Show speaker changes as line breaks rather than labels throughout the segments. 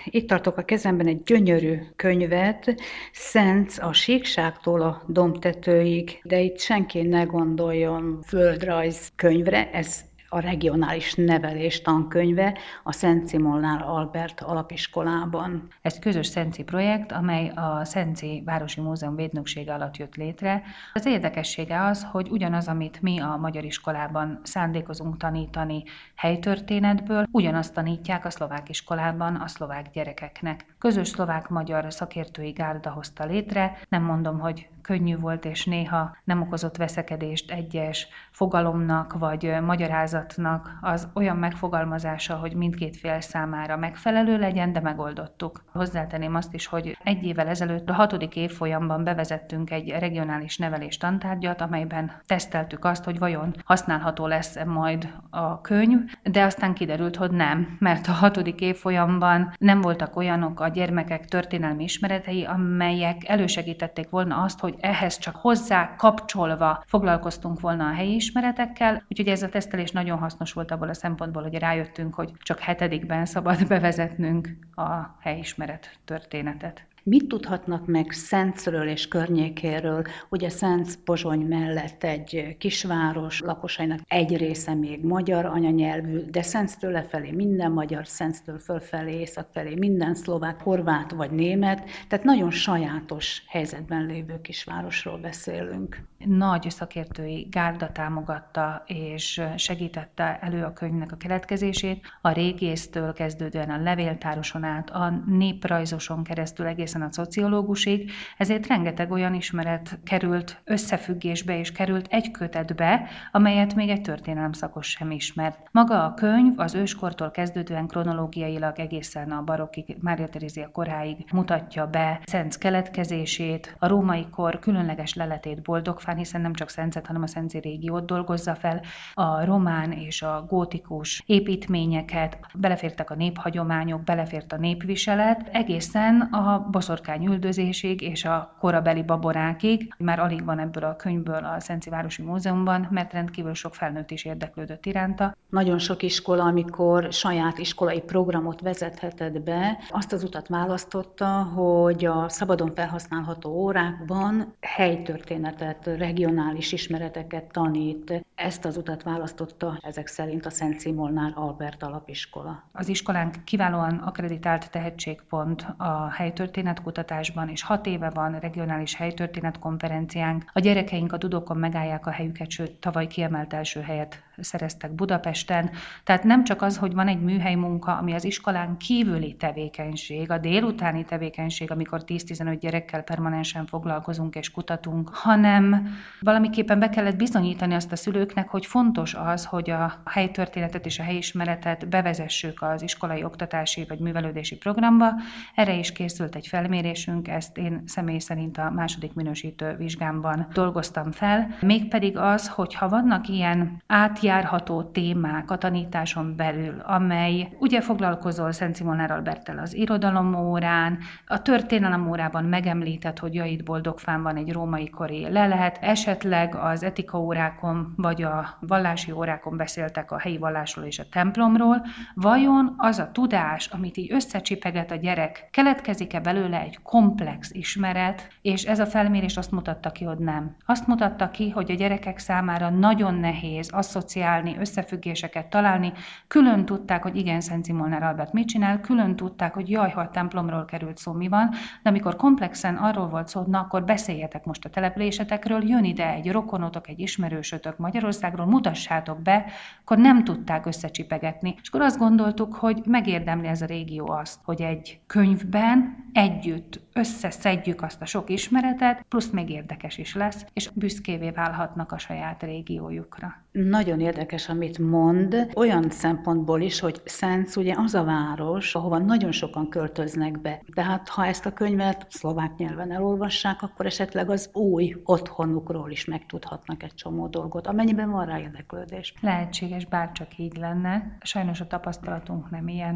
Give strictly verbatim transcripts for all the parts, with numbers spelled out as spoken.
Itt tartok a kezemben egy gyönyörű könyvet, Szenc a síkságtól a dombtetőig, de itt senki ne gondoljon földrajz könyvre, ez a regionális nevelés tankönyve a Szent Szimolnál Albert alapiskolában.
Ez közös szenci projekt, amely a Szenci Városi Múzeum védnöksége alatt jött létre. Az érdekessége az, hogy ugyanaz, amit mi a magyar iskolában szándékozunk tanítani helytörténetből, ugyanazt tanítják a szlovák iskolában a szlovák gyerekeknek. Közös szlovák-magyar szakértői gárda hozta létre, nem mondom, hogy könnyű volt, és néha nem okozott veszekedést egyes fogalomnak vagy magyarázatnak az olyan megfogalmazása, hogy mindkét fél számára megfelelő legyen, de megoldottuk. Hozzátenném azt is, hogy egy évvel ezelőtt a hatodik évfolyamban bevezettünk egy regionális nevelés tantárgyat, amelyben teszteltük azt, hogy vajon használható lesz majd a könyv, de aztán kiderült, hogy nem, mert a hatodik évfolyamban nem voltak olyanok a gyermekek történelmi ismeretei, amelyek elősegítették volna azt, hogy ehhez csak hozzá kapcsolva foglalkoztunk volna a helyi ismeretekkel, úgyhogy ez a tesztelés nagyon hasznos volt abból a szempontból, hogy rájöttünk, hogy csak hetedikben szabad bevezetnünk a helyismeret történetet.
Mit tudhatnak meg Szencről és környékéről? Ugye Szenc Pozsony mellett egy kisváros, lakosainak egy része még magyar anyanyelvű, de Szenctől lefelé minden magyar, Szenctől fölfelé, észak felé minden szlovák, horvát vagy német, tehát nagyon sajátos helyzetben lévő kisvárosról beszélünk.
Nagy szakértői gárda támogatta és segítette elő a könyvnek a keletkezését, a régésztől kezdődően a levéltároson át, a néprajzoson keresztül egészen a szociológusig, ezért rengeteg olyan ismeret került összefüggésbe és került egy kötetbe, amelyet még egy történelemszakos sem ismert. Maga a könyv az őskortól kezdődően kronológiailag egészen a barokkig, Mária Terézia koráig mutatja be Szenc keletkezését, a római kor különleges leletét Boldogfán, hiszen nem csak Szencet, hanem a szenci régiót dolgozza fel, a román és a gótikus építményeket, belefértek a néphagyományok, belefért a népviselet, egészen a boszorkány üldözésig és a korabeli babonákig. Már alig van ebből a könyvből a Szenci Városi Múzeumban, mert rendkívül sok felnőtt is érdeklődött iránta.
Nagyon sok iskola, amikor saját iskolai programot vezethetett be, azt az utat választotta, hogy a szabadon felhasználható órákban helytörténetet, regionális ismereteket tanít. Ezt az utat választotta ezek szerint a Szent Szimolnál Albert alapiskola.
Az iskolánk kiválóan akkreditált tehetségpont a helytörténetkutatásban, és hat éve van regionális helytörténetkonferenciánk. A gyerekeink a dudokon megállják a helyüket, sőt, tavaly kiemelt első helyet szereztek Budapesten. Tehát nem csak az, hogy van egy műhely munka, ami az iskolán kívüli tevékenység, a délutáni tevékenység, amikor tíz-tizenöt gyerekkel permanensen foglalkozunk és kutatunk, hanem valamiképpen be kellett bizonyítani azt a szülőknek, hogy fontos az, hogy a helytörténetet és a helyismeretet bevezessük az iskolai oktatási vagy művelődési programba. Erre is készült egy felmérésünk, ezt én személy szerint a második minősítő vizsgámban dolgoztam fel. Mégpedig az, hogy ha vannak ilyen átjárható témák a tanításon belül, amely ugye foglalkozol Szent Szimolnár Alberttel az irodalom órán, a történelem órában megemlített, hogy Jait Boldogfán van egy római kori lelet, esetleg az etika órákon vagy a vallási órákon beszéltek a helyi vallásról és a templomról, vajon az a tudás, amit így összecsipeget a gyerek, keletkezik-e belőle egy komplex ismeret, és ez a felmérés azt mutatta ki, hogy nem. Azt mutatta ki, hogy a gyerekek számára nagyon nehéz asszociálni, összefüggéseket találni, külön tudták, hogy igen, Szent Szimolnár Albert mit csinál, külön tudták, hogy jaj, ha a templomról került szó, mi van, de amikor komplexen arról volt szó, na akkor beszéljetek most a településetekről, jön ide egy rokonotok, egy ismerősötök Magyarországról, mutassátok be, akkor nem tudták összecsipegetni. És akkor azt gondoltuk, hogy megérdemli ez a régió azt, hogy egy könyvben együtt összeszedjük azt a sok ismeretet, plusz még érdekes is lesz, és büszkévé válhatnak a saját régiójukra.
Nagyon érdekes, amit mond, olyan szempontból is, hogy Szenc ugye az a város, ahova nagyon sokan költöznek be. Tehát ha ezt a könyvet szlovák nyelven elolvassák, akkor esetleg az új otthonukról is megtudhatnak egy csomó dolgot, amennyiben van rá érdeklődés.
Lehetséges, bárcsak így lenne. Sajnos a tapasztalatunk nem ilyen.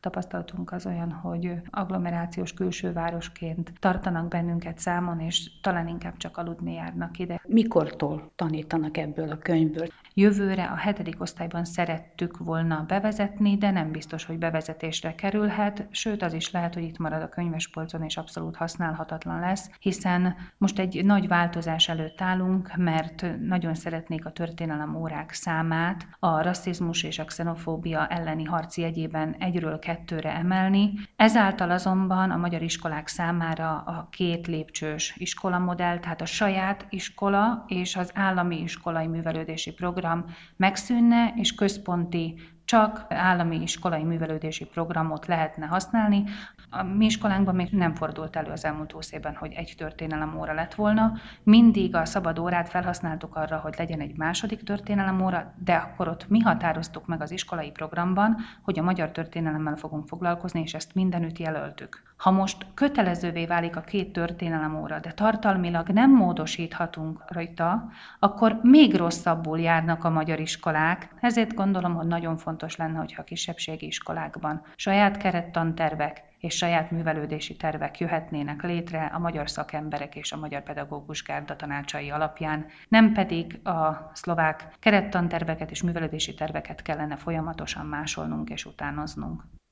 Tapasztalatunk az olyan, hogy agglomerációs külsővárosként tartanak bennünket számon, és talán inkább csak aludni járnak ide.
Mikortól tanítanak ebből a könyvből?
Jövőre a hetedik osztályban szerettük volna bevezetni, de nem biztos, hogy bevezetésre kerülhet, sőt az is lehet, hogy itt marad a könyvespolcon és abszolút használhatatlan lesz, hiszen most egy nagy változás előtt állunk, mert nagyon szeretnék a történelem órák számát a rasszizmus és a xenofóbia elleni harc jegyében egyről kettőre emelni. Ezáltal azonban a magyar iskolák számára a két lépcsős iskolamodell, tehát a saját iskola és az állami iskolai művelődési program megszűnne, és központi, csak állami iskolai művelődési programot lehetne használni. A mi iskolánkban még nem fordult elő az elmúlt húsz évben, hogy egy történelem óra lett volna. Mindig a szabad órát felhasználtuk arra, hogy legyen egy második történelem óra, de akkor ott mi határoztuk meg az iskolai programban, hogy a magyar történelemmel fogunk foglalkozni, és ezt mindenütt jelöltük. Ha most kötelezővé válik a két történelem óra, de tartalmilag nem módosíthatunk rajta, akkor még rosszabbul járnak a magyar iskolák. Ezért gondolom, hogy nagyon fontos lenne, hogyha a kisebbségi iskolákban saját kerettantervek és saját művelődési tervek jöhetnének létre a magyar szakemberek és a magyar pedagógus gárda tanácsai alapján, nem pedig a szlovák kerettanterveket és művelődési terveket kellene folyamatosan másolnunk és utánoznunk.